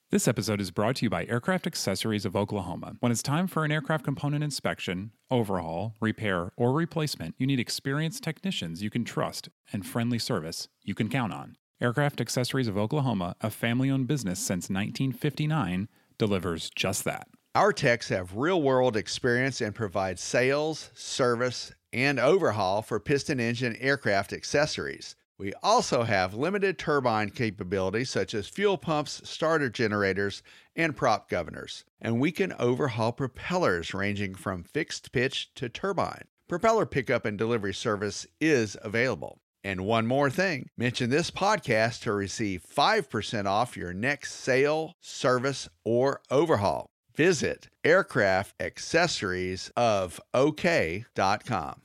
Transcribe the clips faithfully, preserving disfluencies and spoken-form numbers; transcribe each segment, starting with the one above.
This episode is brought to you by Aircraft Accessories of Oklahoma. When it's time for an aircraft component inspection, overhaul, repair, or replacement, you need experienced technicians you can trust and friendly service you can count on. Aircraft Accessories of Oklahoma, a family-owned business since nineteen fifty-nine, delivers just that. Our techs have real-world experience and provide sales, service, and overhaul for piston engine aircraft accessories. We also have limited turbine capabilities such as fuel pumps, starter generators, and prop governors. And we can overhaul propellers ranging from fixed pitch to turbine. Propeller pickup and delivery service is available. And one more thing, mention this podcast to receive five percent off your next sale, service, or overhaul. Visit aircraft accessories of o k dot com.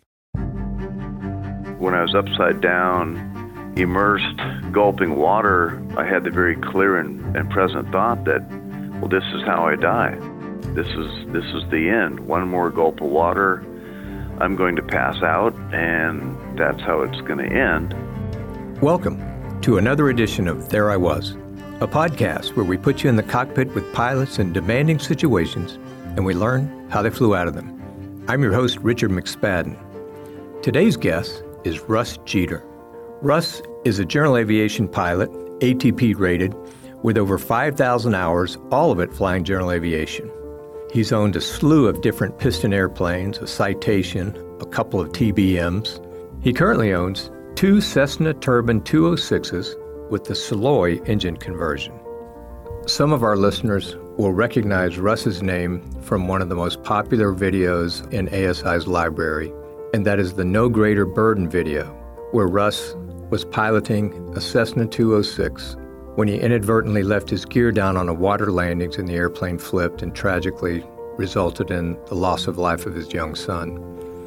When I was upside down, immersed, gulping water, I had the very clear and, and present thought that, well, this is how I die. This is this is the end. One more gulp of water, I'm going to pass out, and that's how it's going to end. Welcome to another edition of There I Was, a podcast where we put you in the cockpit with pilots in demanding situations, and we learn how they flew out of them. I'm your host, Richard McSpadden. Today's guest is Russ Jeter. Russ is a general aviation pilot, A T P rated, with over five thousand hours, all of it flying general aviation. He's owned a slew of different piston airplanes, a Citation, a couple of T B Ms. He currently owns two Cessna Turbine two oh sixes with the Saloy engine conversion. Some of our listeners will recognize Russ's name from one of the most popular videos in A S I's library, and that is the No Greater Burden video, where Russ was piloting a Cessna two oh six when he inadvertently left his gear down on a water landings and the airplane flipped and tragically resulted in the loss of life of his young son.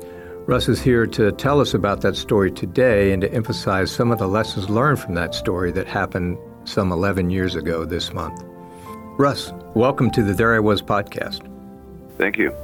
Russ is here to tell us about that story today and to emphasize some of the lessons learned from that story that happened some eleven years ago this month. Russ, welcome to the There I Was podcast. Thank you.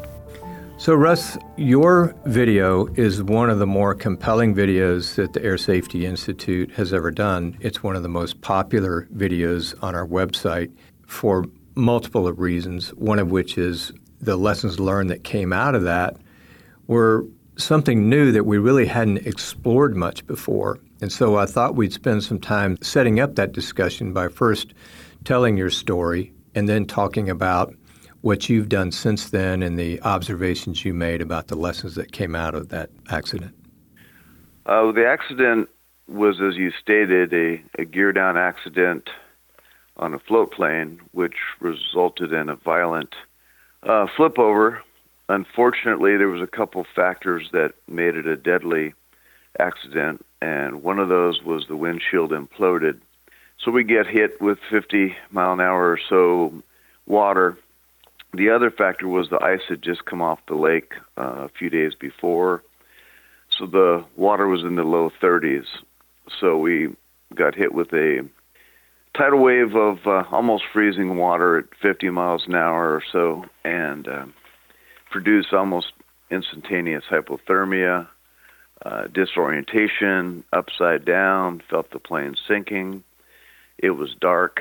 So Russ, your video is one of the more compelling videos that the Air Safety Institute has ever done. It's one of the most popular videos on our website for multiple of reasons, one of which is the lessons learned that came out of that were something new that we really hadn't explored much before. And so I thought we'd spend some time setting up that discussion by first telling your story and then talking about what you've done since then and the observations you made about the lessons that came out of that accident. Uh, the accident was, as you stated, a, a gear-down accident on a float plane, which resulted in a violent uh, flip-over. Unfortunately, there was a couple factors that made it a deadly accident, and one of those was the windshield imploded. So we get hit with fifty mile an hour or so water. The other factor was the ice had just come off the lake uh, a few days before, so the water was in the low thirties. So we got hit with a tidal wave of uh, almost freezing water at fifty miles an hour or so, and uh, produced almost instantaneous hypothermia, uh, disorientation, upside down, felt the plane sinking. It was dark,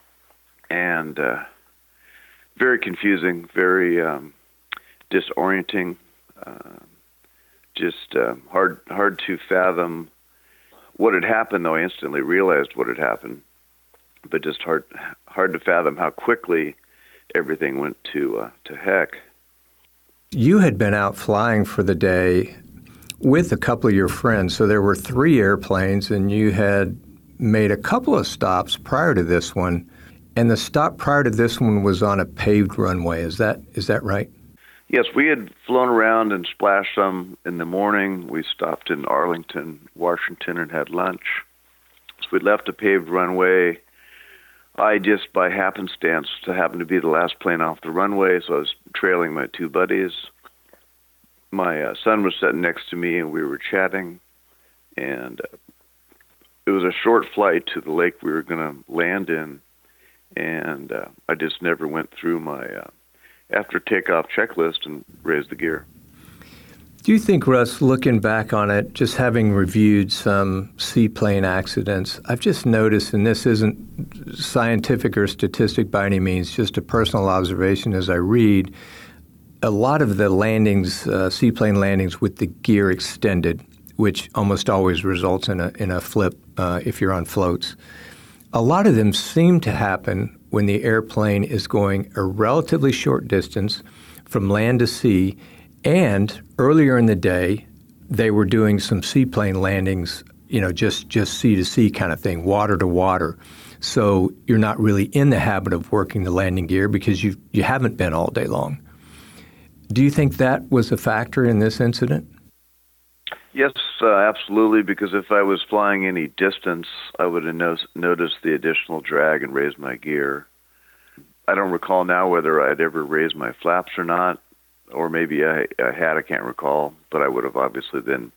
and uh, very confusing, very um, disorienting, uh, just uh, hard hard to fathom what had happened, though I instantly realized what had happened, but just hard hard to fathom how quickly everything went to uh, to heck. You had been out flying for the day with a couple of your friends, so there were three airplanes, and you had made a couple of stops prior to this one. And the stop prior to this one was on a paved runway. Is that is that right? Yes, we had flown around and splashed some in the morning. We stopped in Arlington, Washington, and had lunch. So we left a paved runway. I just, by happenstance, happened to be the last plane off the runway, so I was trailing my two buddies. My uh, son was sitting next to me, and we were chatting. And uh, it was a short flight to the lake we were going to land in. And uh, I just never went through my uh, after takeoff checklist and raised the gear. Do you think, Russ, looking back on it, just having reviewed some seaplane accidents, I've just noticed, and this isn't scientific or statistic by any means, just a personal observation as I read, a lot of the landings, uh, seaplane landings with the gear extended, which almost always results in a, in a flip uh, if you're on floats, a lot of them seem to happen when the airplane is going a relatively short distance from land to sea. And earlier in the day, they were doing some seaplane landings, you know, just, just sea to sea kind of thing, water to water. So you're not really in the habit of working the landing gear because you you haven't been all day long. Do you think that was a factor in this incident? Yes, uh, absolutely, because if I was flying any distance, I would have no- noticed the additional drag and raised my gear. I don't recall now whether I'd ever raised my flaps or not. Or maybe I, I had, I can't recall, but I would have obviously then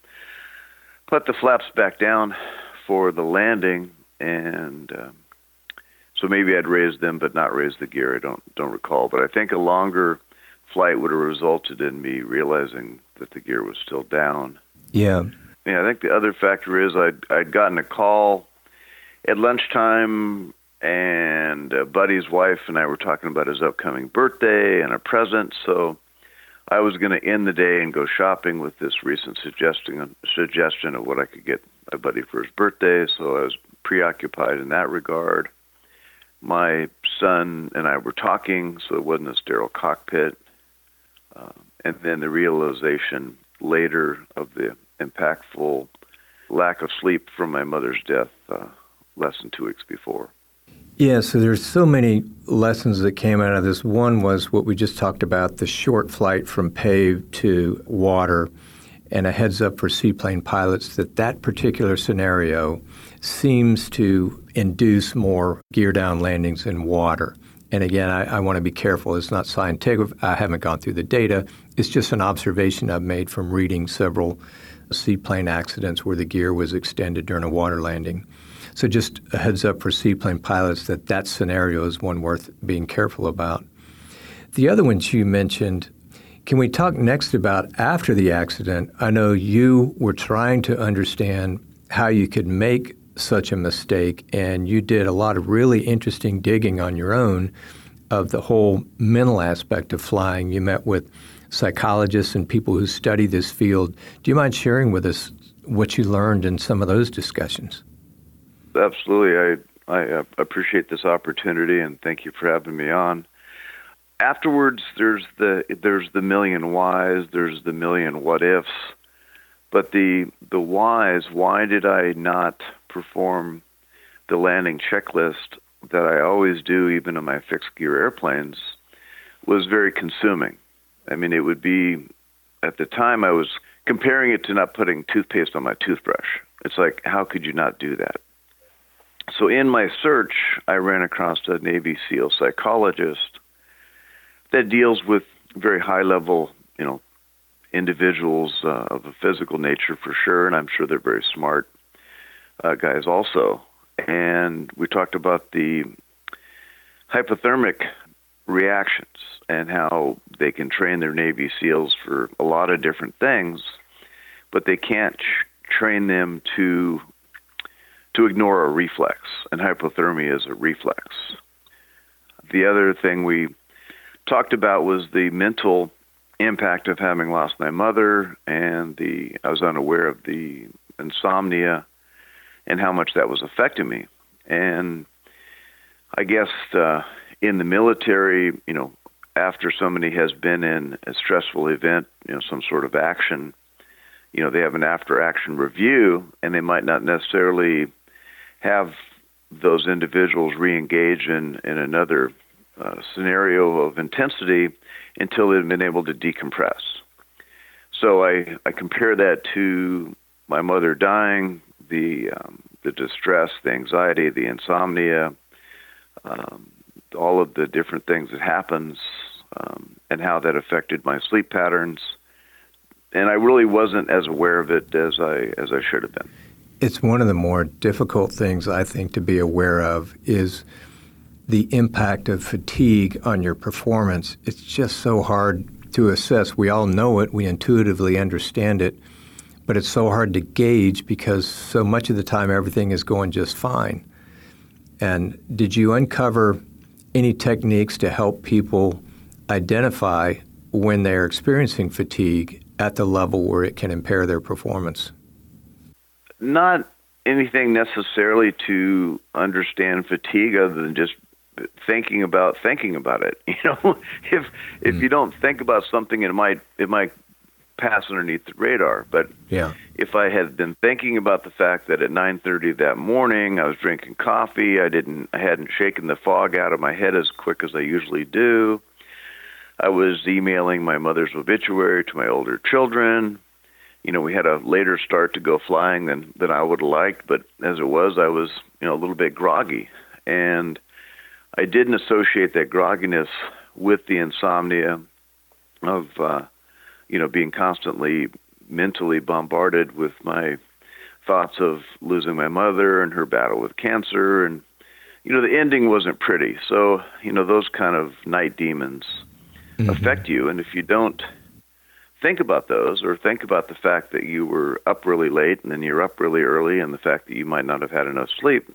put the flaps back down for the landing, and um, so maybe I'd raised them but not raised the gear. I don't don't recall, but I think a longer flight would have resulted in me realizing that the gear was still down. Yeah. Yeah, I think the other factor is I'd, I'd gotten a call at lunchtime, and a buddy's wife and I were talking about his upcoming birthday and a present, so I was going to end the day and go shopping with this recent suggestion suggestion of what I could get my buddy for his birthday, so I was preoccupied in that regard. My son and I were talking, so it wasn't a sterile cockpit. Uh, and then the realization later of the impactful lack of sleep from my mother's death uh, less than two weeks before. Yeah, so there's so many lessons that came out of this. One was what we just talked about, the short flight from paved to water, and a heads up for seaplane pilots that that particular scenario seems to induce more gear down landings in water. And again, I, I want to be careful. It's not scientific. I haven't gone through the data. It's just an observation I've made from reading several seaplane accidents where the gear was extended during a water landing. So just a heads up for seaplane pilots that that scenario is one worth being careful about. The other ones you mentioned, can we talk next about after the accident? I know you were trying to understand how you could make such a mistake, and you did a lot of really interesting digging on your own of the whole mental aspect of flying. You met with psychologists and people who study this field. Do you mind sharing with us what you learned in some of those discussions? Absolutely. I, I appreciate this opportunity, and thank you for having me on. Afterwards, there's the there's the million whys, there's the million what ifs, but the the whys, why did I not perform the landing checklist that I always do, even in my fixed gear airplanes, was very consuming. I mean, it would be, at the time I was comparing it to not putting toothpaste on my toothbrush. It's like, how could you not do that? So in my search, I ran across a Navy SEAL psychologist that deals with very high-level, you know, individuals uh, of a physical nature for sure, and I'm sure they're very smart uh, guys also. And we talked about the hypothermic reactions and how they can train their Navy SEALs for a lot of different things, but they can't ch- train them to to ignore a reflex, and hypothermia is a reflex. The other thing we talked about was the mental impact of having lost my mother, and the I was unaware of the insomnia and how much that was affecting me. And I guess uh, in the military, you know, after somebody has been in a stressful event, you know, some sort of action, you know, they have an after-action review, and they might not necessarily have those individuals re-engage in, in another uh, scenario of intensity until they've been able to decompress. So I, I compare that to my mother dying, the um, the distress, the anxiety, the insomnia, um, all of the different things that happens, um, and how that affected my sleep patterns. And I really wasn't as aware of it as I as I should have been. It's one of the more difficult things, I think, to be aware of is the impact of fatigue on your performance. It's just so hard to assess. We all know it, we intuitively understand it, but it's so hard to gauge because so much of the time everything is going just fine. And did you uncover any techniques to help people identify when they're experiencing fatigue at the level where it can impair their performance? Not anything necessarily to understand fatigue other than just thinking about thinking about it. You know, if if mm. you don't think about something, it might it might pass underneath the radar. But yeah. if I had been thinking about the fact that at nine thirty that morning I was drinking coffee, I didn't I hadn't shaken the fog out of my head as quick as I usually do. I was emailing my mother's obituary to my older children. You know, we had a later start to go flying than, than I would have liked, but as it was, I was, you know, a little bit groggy. And I didn't associate that grogginess with the insomnia of, uh, you know, being constantly mentally bombarded with my thoughts of losing my mother and her battle with cancer. And, you know, the ending wasn't pretty. So, you know, those kind of night demons mm-hmm. affect you. And if you don't think about those, or think about the fact that you were up really late and then you're up really early, and the fact that you might not have had enough sleep,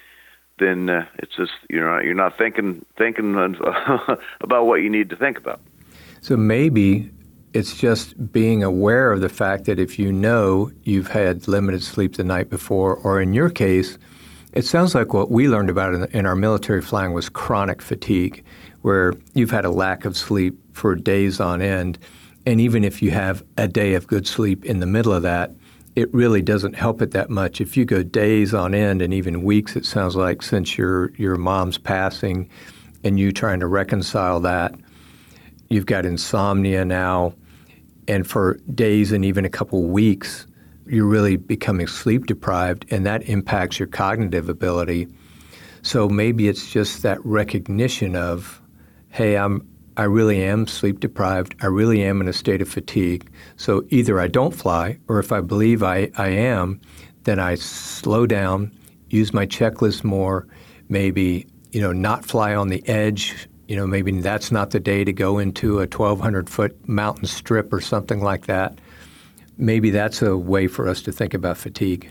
then uh, it's just you're not you're not thinking thinking about what you need to think about. So maybe it's just being aware of the fact that if you know you've had limited sleep the night before, or in your case, it sounds like what we learned about in, in our military flying was chronic fatigue, where you've had a lack of sleep for days on end. And even if you have a day of good sleep in the middle of that, it really doesn't help it that much. If you go days on end and even weeks, it sounds like, since your your mom's passing and you trying to reconcile that, you've got insomnia now, and for days and even a couple weeks, you're really becoming sleep deprived, and that impacts your cognitive ability. So maybe it's just that recognition of, hey, I'm I really am sleep deprived. I really am in a state of fatigue. So either I don't fly, or if I believe I, I am, then I slow down, use my checklist more, maybe, you know, not fly on the edge. You know, maybe that's not the day to go into a twelve hundred foot mountain strip or something like that. Maybe that's a way for us to think about fatigue.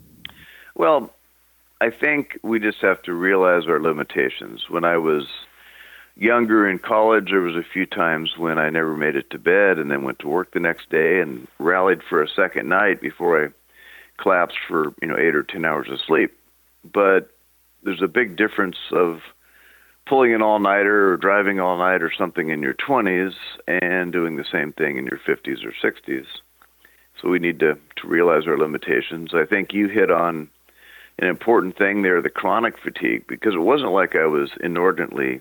Well, I think we just have to realize our limitations. When I was younger in college, there was a few times when I never made it to bed and then went to work the next day and rallied for a second night before I collapsed for, you know, eight or ten hours of sleep. But there's a big difference of pulling an all-nighter or driving all night or something in your twenties and doing the same thing in your fifties or sixties. So we need to, to realize our limitations. I think you hit on an important thing there, the chronic fatigue, because it wasn't like I was inordinately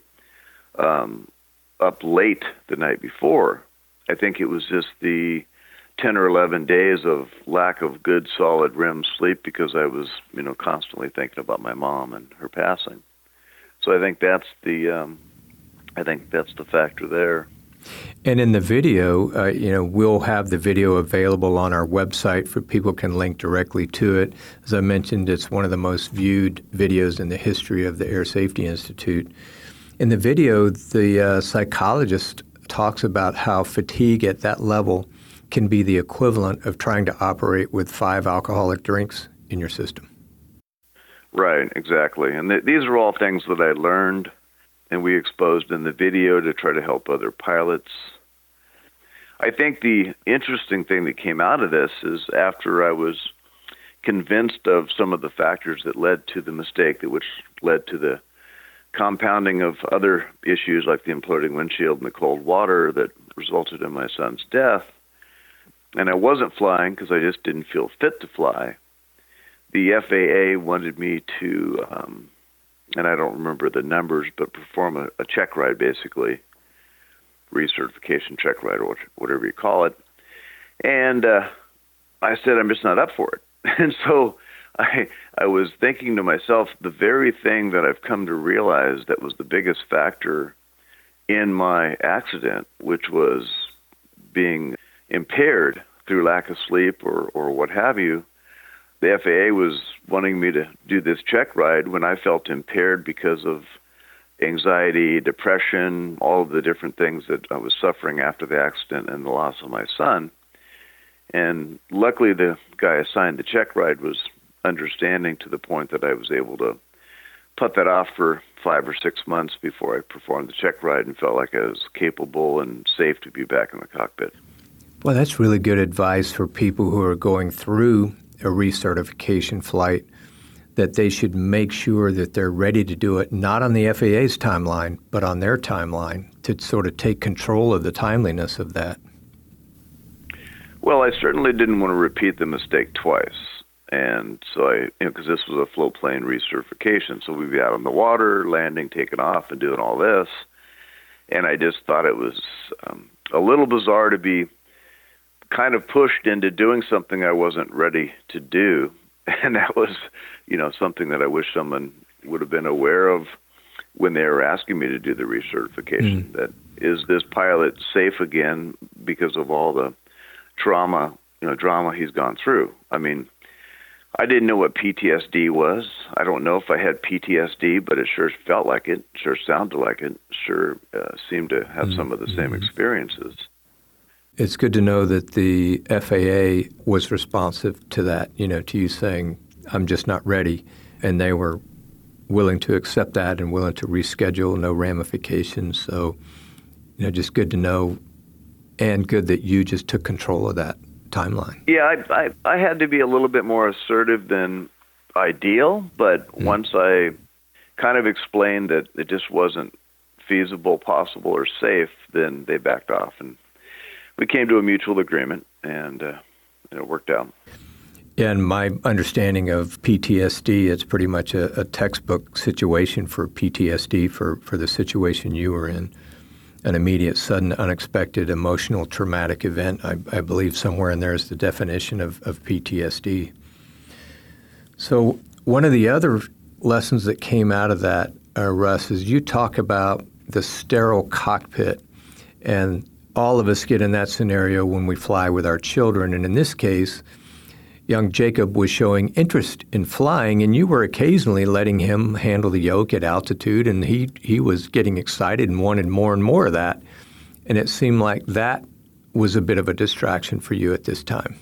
Um, up late the night before. I think it was just the ten or eleven days of lack of good, solid R E M sleep because I was, you know, constantly thinking about my mom and her passing. So I think that's the, um, I think that's the factor there. And in the video, uh, you know, we'll have the video available on our website for people can link directly to it. As I mentioned, it's one of the most viewed videos in the history of the Air Safety Institute. In the video, the uh, psychologist talks about how fatigue at that level can be the equivalent of trying to operate with five alcoholic drinks in your system. Right, exactly. And th- these are all things that I learned and we exposed in the video to try to help other pilots. I think the interesting thing that came out of this is after I was convinced of some of the factors that led to the mistake, that which led to the compounding of other issues like the imploding windshield and the cold water that resulted in my son's death, and I wasn't flying because I just didn't feel fit to fly. The F A A wanted me to, um, and I don't remember the numbers, but perform a, a check ride, basically, recertification check ride or whatever you call it. And uh, I said, I'm just not up for it. And so I I was thinking to myself, the very thing that I've come to realize that was the biggest factor in my accident, which was being impaired through lack of sleep or, or what have you, the F A A was wanting me to do this check ride when I felt impaired because of anxiety, depression, all of the different things that I was suffering after the accident and the loss of my son. And luckily, the guy assigned the check ride was understanding to the point that I was able to put that off for five or six months before I performed the check ride and felt like I was capable and safe to be back in the cockpit. Well, that's really good advice for people who are going through a recertification flight, that they should make sure that they're ready to do it, not on the F A A's timeline, but on their timeline, to sort of take control of the timeliness of that. Well, I certainly didn't want to repeat the mistake twice. And so I, you know, because this was a float plane recertification, so we'd be out on the water, landing, taking off, and doing all this. And I just thought it was um, a little bizarre to be kind of pushed into doing something I wasn't ready to do. And that was, you know, something that I wish someone would have been aware of when they were asking me to do the recertification. Mm. That is this pilot safe again because of all the trauma, you know, drama he's gone through. I mean, I didn't know what P T S D was. I don't know if I had P T S D, but it sure felt like it, sure sounded like it, sure uh, seemed to have mm. some of the same mm. experiences. It's good to know that the F A A was responsive to that, you know, to you saying, I'm just not ready. And they were willing to accept that and willing to reschedule, no ramifications. So, you know, just good to know, and good that you just took control of that timeline. Yeah, I, I, I had to be a little bit more assertive than ideal, but mm. once I kind of explained that it just wasn't feasible, possible, or safe, then they backed off, and we came to a mutual agreement, and uh, it worked out. And my understanding of P T S D, it's pretty much a, a textbook situation for P T S D for, for the situation you were in. An immediate, sudden, unexpected, emotional, traumatic event. I, I believe somewhere in there is the definition of, of P T S D. So one of the other lessons that came out of that, uh, Russ, is you talk about the sterile cockpit, and all of us get in that scenario when we fly with our children. And in this case, young Jacob was showing interest in flying, and you were occasionally letting him handle the yoke at altitude, and he, he was getting excited and wanted more and more of that. And it seemed like that was a bit of a distraction for you at this time.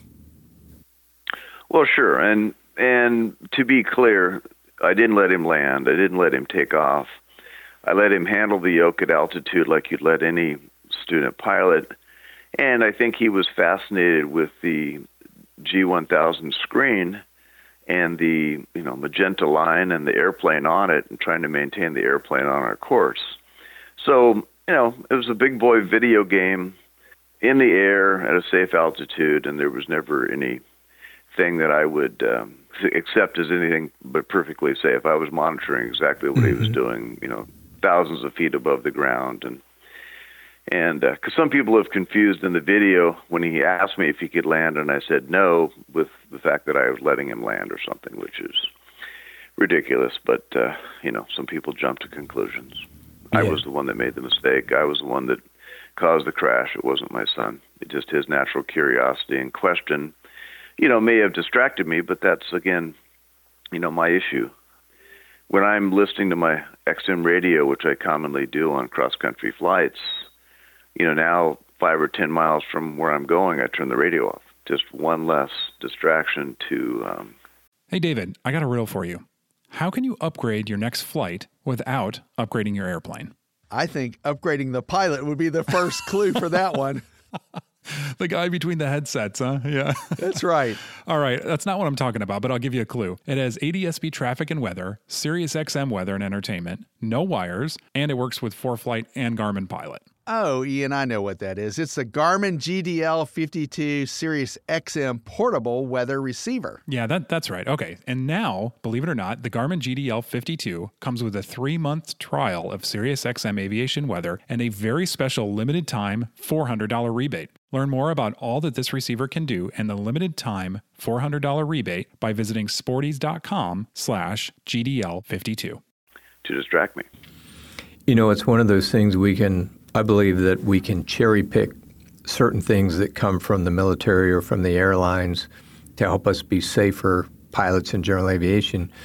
Well, sure. And, and to be clear, I didn't let him land. I didn't let him take off. I let him handle the yoke at altitude like you'd let any student pilot, and I think he was fascinated with the G one thousand screen and the, you know, magenta line and the airplane on it, and trying to maintain the airplane on our course. So, you know, it was a big boy video game in the air at a safe altitude, and there was never anything that I would um, accept as anything but perfectly safe. I was monitoring exactly what mm-hmm. he was doing, you know, thousands of feet above the ground. And And because uh, some people have confused in the video when he asked me if he could land, and I said no, with the fact that I was letting him land or something, which is ridiculous. But, uh, you know, some people jump to conclusions. Yeah. I was the one that made the mistake. I was the one that caused the crash. It wasn't my son. It just his natural curiosity and question, you know, may have distracted me, but that's, again, you know, my issue. When I'm listening to my X M radio, which I commonly do on cross-country flights, you know, now five or ten miles from where I'm going, I turn the radio off. Just one less distraction to... Um... Hey, David, I got a riddle for you. How can you upgrade your next flight without upgrading your airplane? I think upgrading the pilot would be the first clue for that one. The guy between the headsets, huh? Yeah. That's right. All right. That's not what I'm talking about, but I'll give you a clue. It has A D S B traffic and weather, Sirius X M weather and entertainment, no wires, and it works with ForeFlight and Garmin Pilot. Oh, Ian, I know what that is. It's the Garmin G D L fifty-two Sirius X M portable weather receiver. Yeah, that that's right. Okay. And now, believe it or not, the Garmin G D L fifty-two comes with a three-month trial of Sirius X M aviation weather and a very special limited time four hundred dollars rebate. Learn more about all that this receiver can do and the limited time four hundred dollars rebate by visiting sporties.com slash GDL52. To distract me. You know, it's one of those things we can, I believe that we can cherry pick certain things that come from the military or from the airlines to help us be safer pilots in general aviation.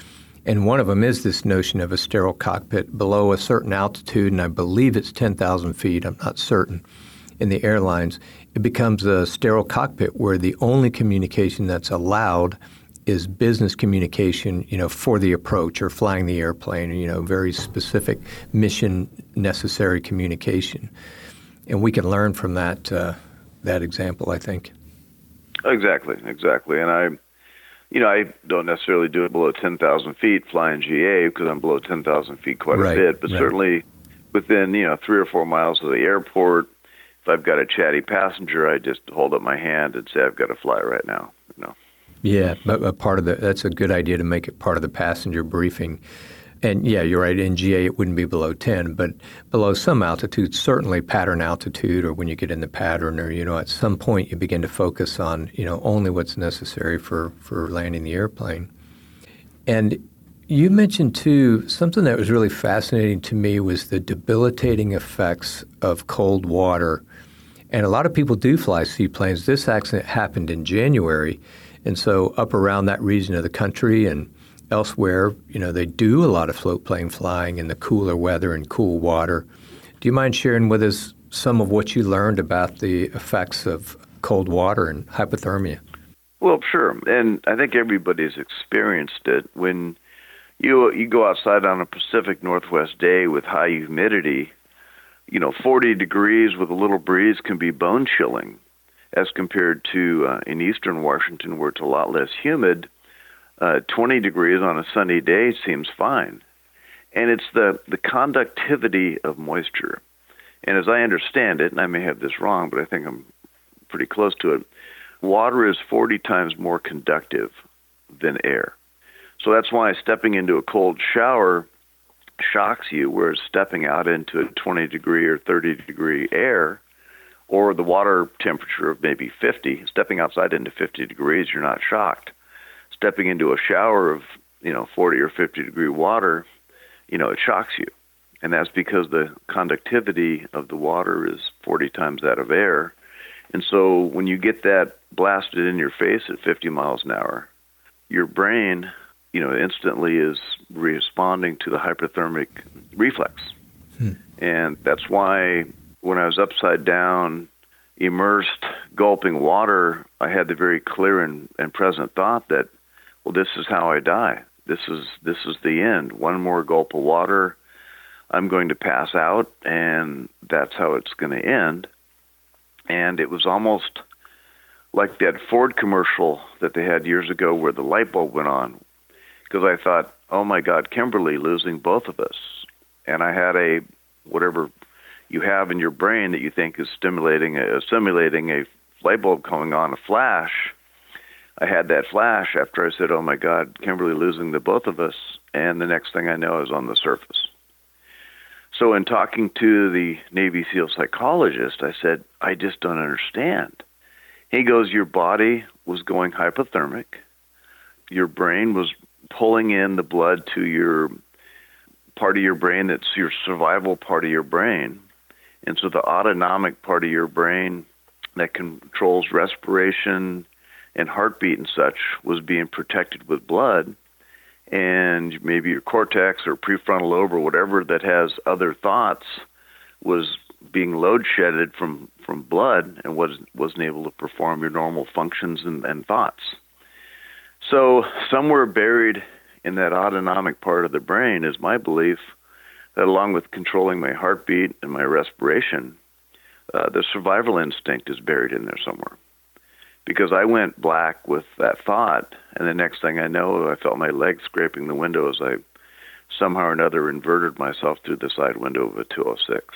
And one of them is this notion of a sterile cockpit below a certain altitude, and I believe it's ten thousand feet, I'm not certain, in the airlines. It becomes a sterile cockpit where the only communication that's allowed is business communication, you know, for the approach or flying the airplane, you know, very specific mission necessary communication. And we can learn from that uh, that example, I think. Exactly, exactly. And I, you know, I don't necessarily do it below ten thousand feet flying G A because I'm below ten thousand feet quite right, a bit, but right. certainly within, you know, three or four miles of the airport, if I've got a chatty passenger, I just hold up my hand and say, I've got to fly right now, you know. Yeah, but a part of the, that's a good idea to make it part of the passenger briefing. And yeah, you're right, in G A it wouldn't be below ten, but below some altitude, certainly pattern altitude, or when you get in the pattern, or, you know, at some point you begin to focus on, you know, only what's necessary for, for landing the airplane. And you mentioned too, something that was really fascinating to me was the debilitating effects of cold water. And a lot of people do fly seaplanes. This accident happened in January. And so up around that region of the country and elsewhere, you know, they do a lot of float plane flying in the cooler weather and cool water. Do you mind sharing with us some of what you learned about the effects of cold water and hypothermia? Well, sure. And I think everybody's experienced it. When you you go outside on a Pacific Northwest day with high humidity, you know, forty degrees with a little breeze can be bone chilling as compared to uh, in eastern Washington where it's a lot less humid. Uh, twenty degrees on a sunny day seems fine. And it's the, the conductivity of moisture. And as I understand it, and I may have this wrong, but I think I'm pretty close to it, water is forty times more conductive than air. So that's why stepping into a cold shower shocks you, whereas stepping out into a twenty degree or thirty degree air, or the water temperature of maybe fifty, stepping outside into fifty degrees, you're not shocked. Stepping into a shower of, you know, forty or fifty degree water, you know, it shocks you. And that's because the conductivity of the water is forty times that of air. And so when you get that blasted in your face at fifty miles an hour, your brain, you know, instantly is responding to the hyperthermic reflex. Hmm. And that's why when I was upside down, immersed, gulping water, I had the very clear and, and present thought that, well, this is how I die. This is this is the end. One more gulp of water, I'm going to pass out, and that's how it's going to end. And it was almost like that Ford commercial that they had years ago where the light bulb went on, because I thought, oh my God, Kimberly losing both of us. And I had a, whatever you have in your brain that you think is stimulating, a, simulating a light bulb coming on, a flash. I had that flash after I said, oh my God, Kimberly losing the both of us. And the next thing I know is on the surface. So in talking to the Navy SEAL psychologist, I said, I just don't understand. He goes, your body was going hypothermic. Your brain was pulling in the blood to your part of your brain that's your survival part of your brain. And so the autonomic part of your brain that controls respiration and heartbeat and such was being protected with blood. And maybe your cortex or prefrontal lobe or whatever that has other thoughts was being load shedded from, from blood and was, wasn't able to perform your normal functions and, and thoughts. So somewhere buried in that autonomic part of the brain is my belief that along with controlling my heartbeat and my respiration, uh, the survival instinct is buried in there somewhere. Because I went black with that thought, and the next thing I know, I felt my leg scraping the window as I somehow or another inverted myself through the side window of a two oh six.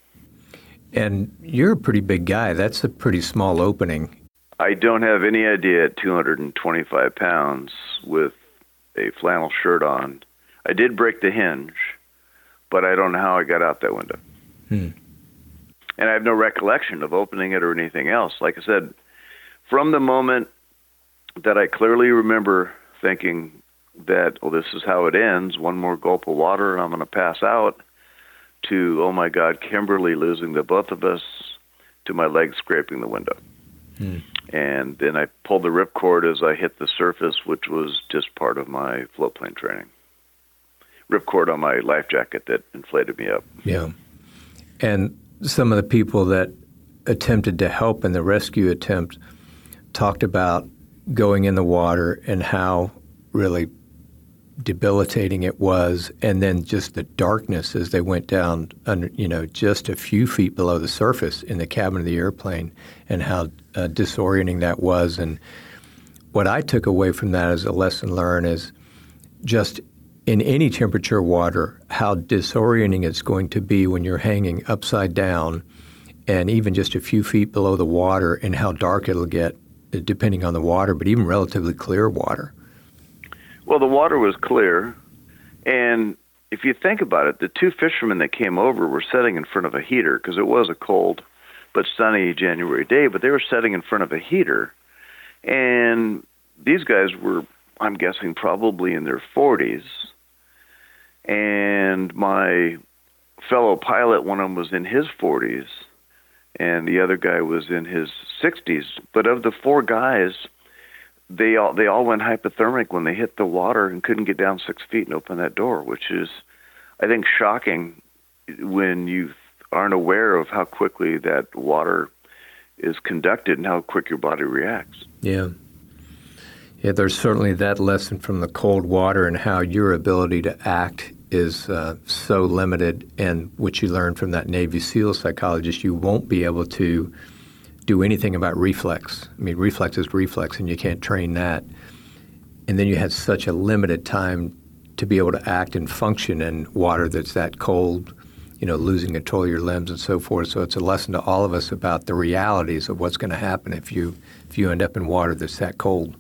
And you're a pretty big guy. That's a pretty small opening. I don't have any idea at two hundred twenty-five pounds with a flannel shirt on. I did break the hinge, but I don't know how I got out that window. Hmm. And I have no recollection of opening it or anything else. Like I said, from the moment that I clearly remember thinking that, well, this is how it ends, one more gulp of water and I'm going to pass out, to, oh my God, Kimberly losing the both of us, to my legs scraping the window. Hmm. And then I pulled the ripcord as I hit the surface, which was just part of my float plane training. ripcord on my life jacket that inflated me up. Yeah. And some of the people that attempted to help in the rescue attempt talked about going in the water and how really debilitating it was, and then just the darkness as they went down under, you know, just a few feet below the surface in the cabin of the airplane, and how uh, disorienting that was. And what I took away from that as a lesson learned is just in any temperature water, how disorienting it's going to be when you're hanging upside down and even just a few feet below the water, and how dark it'll get depending on the water, but even relatively clear water. Well, the water was clear, and if you think about it, the two fishermen that came over were sitting in front of a heater, because it was a cold but sunny January day, but they were sitting in front of a heater. And these guys were, I'm guessing, probably in their forties. And my fellow pilot, one of them was in his forties, and the other guy was in his sixties. But of the four guys, they all they all went hypothermic when they hit the water and couldn't get down six feet and open that door, which is, I think, shocking when you aren't aware of how quickly that water is conducted and how quick your body reacts. Yeah. Yeah, there's certainly that lesson from the cold water, and how your ability to act is uh, so limited, and what you learned from that Navy SEAL psychologist, you won't be able to do anything about reflex. I mean, reflex is reflex, and you can't train that. And then you had such a limited time to be able to act and function in water that's that cold, you know, losing control of your limbs and so forth. So it's a lesson to all of us about the realities of what's going to happen if you if you end up in water that's that cold.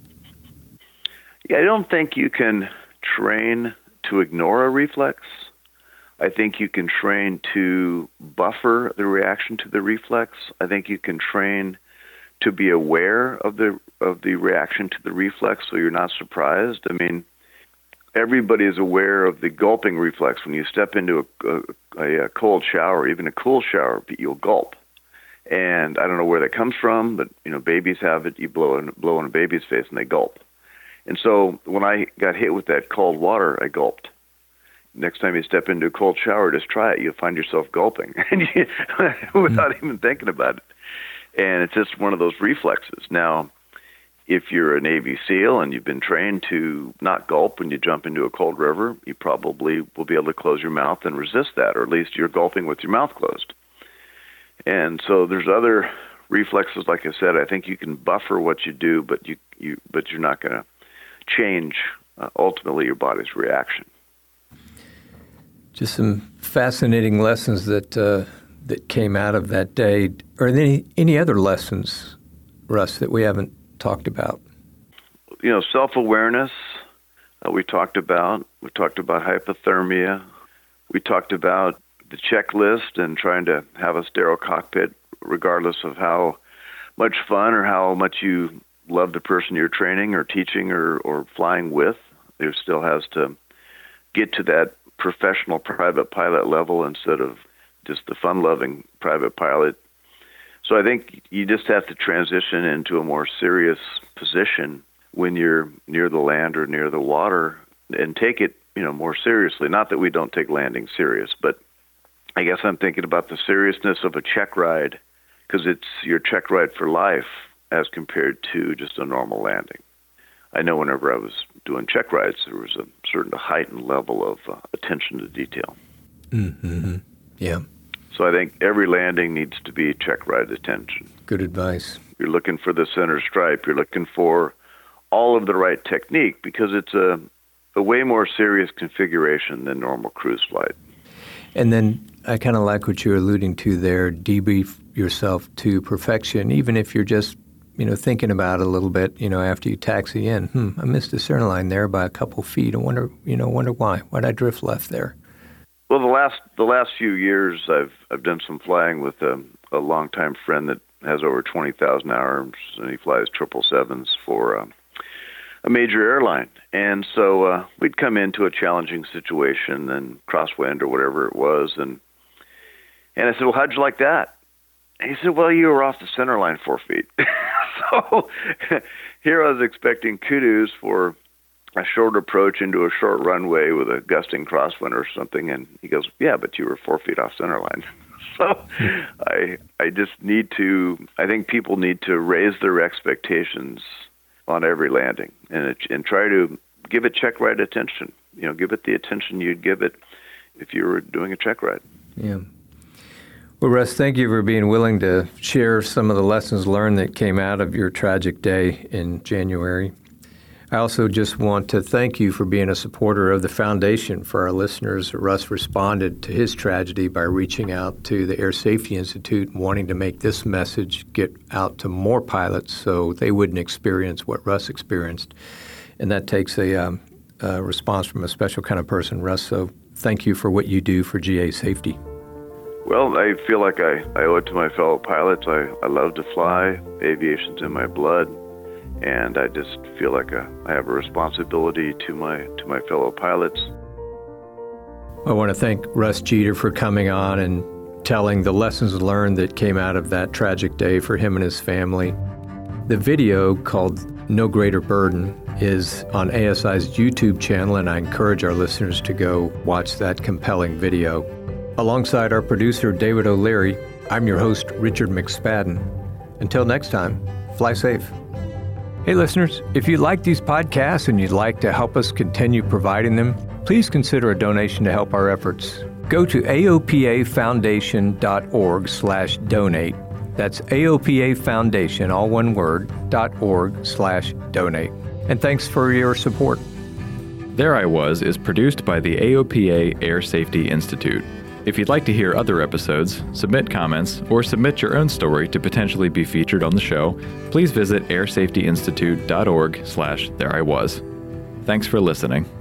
Yeah, I don't think you can train to ignore a reflex. I think you can train to buffer the reaction to the reflex. I think you can train to be aware of the of the reaction to the reflex, so you're not surprised. I mean, everybody is aware of the gulping reflex. When you step into a, a, a cold shower, even a cool shower, you'll gulp. And I don't know where that comes from, but you know, babies have it. You blow in, blow in a baby's face and they gulp. And so when I got hit with that cold water, I gulped. Next time you step into a cold shower, just try it. You'll find yourself gulping without even thinking about it. And it's just one of those reflexes. Now, if you're a Navy SEAL and you've been trained to not gulp when you jump into a cold river, you probably will be able to close your mouth and resist that, or at least you're gulping with your mouth closed. And so there's other reflexes, like I said. I think you can buffer what you do, but you, you but you're not going to change uh, ultimately your body's reaction. Just some fascinating lessons that uh, that came out of that day. Are there any, any other lessons, Russ, that we haven't talked about? You know, self-awareness, uh, we talked about. We talked about hypothermia. We talked about the checklist and trying to have a sterile cockpit regardless of how much fun or how much you love the person you're training or teaching or, or flying with. There still has to get to that professional private pilot level instead of just the fun-loving private pilot. So I think you just have to transition into a more serious position when you're near the land or near the water, and take it, you know, more seriously. Not that we don't take landing serious, but I guess I'm thinking about the seriousness of a check ride, because it's your check ride for life as compared to just a normal landing. I know whenever I was doing check rides, there was a certain heightened level of uh, attention to detail. Mm-hmm. Yeah. So I think every landing needs to be check ride attention. Good advice. You're looking for the center stripe. You're looking for all of the right technique, because it's a, a way more serious configuration than normal cruise flight. And then I kind of like what you're alluding to there, debrief yourself to perfection, even if you're just, you know, thinking about it a little bit, you know, after you taxi in. Hmm, I missed the center line there by a couple feet. I wonder, you know, wonder why. Why'd I drift left there? Well, the last the last few years, I've I've done some flying with a, a longtime friend that has over twenty thousand hours, and he flies triple sevens for um, a major airline. And so uh, we'd come into a challenging situation and crosswind or whatever it was, and and I said, well, how'd you like that? And he said, well, you were off the center line four feet. So here I was expecting kudos for a short approach into a short runway with a gusting crosswind or something. And he goes, yeah, but you were four feet off center line. So I I just need to, I think people need to raise their expectations on every landing and it, and try to give it check ride attention. You know, give it the attention you'd give it if you were doing a check ride. Yeah. Well, Russ, thank you for being willing to share some of the lessons learned that came out of your tragic day in January. I also just want to thank you for being a supporter of the foundation for our listeners. Russ responded to his tragedy by reaching out to the Air Safety Institute, wanting to make this message get out to more pilots so they wouldn't experience what Russ experienced. And that takes a, um, a response from a special kind of person, Russ. So thank you for what you do for G A safety. Well, I feel like I, I owe it to my fellow pilots. I, I love to fly. Aviation's in my blood. And I just feel like a, I have a responsibility to my to my fellow pilots. I want to thank Russ Jeter for coming on and telling the lessons learned that came out of that tragic day for him and his family. The video, called No Greater Burden, is on A S I's YouTube channel, and I encourage our listeners to go watch that compelling video. Alongside our producer, David O'Leary, I'm your host, Richard McSpadden. Until next time, fly safe. Hey listeners, if you like these podcasts and you'd like to help us continue providing them, please consider a donation to help our efforts. Go to A O P A foundation dot org slash donate. That's A O P A Foundation, all one word, dot org slash donate. And thanks for your support. There I Was is produced by the A O P A Air Safety Institute. If you'd like to hear other episodes, submit comments, or submit your own story to potentially be featured on the show, please visit air safety institute dot org slash there I was. Thanks for listening.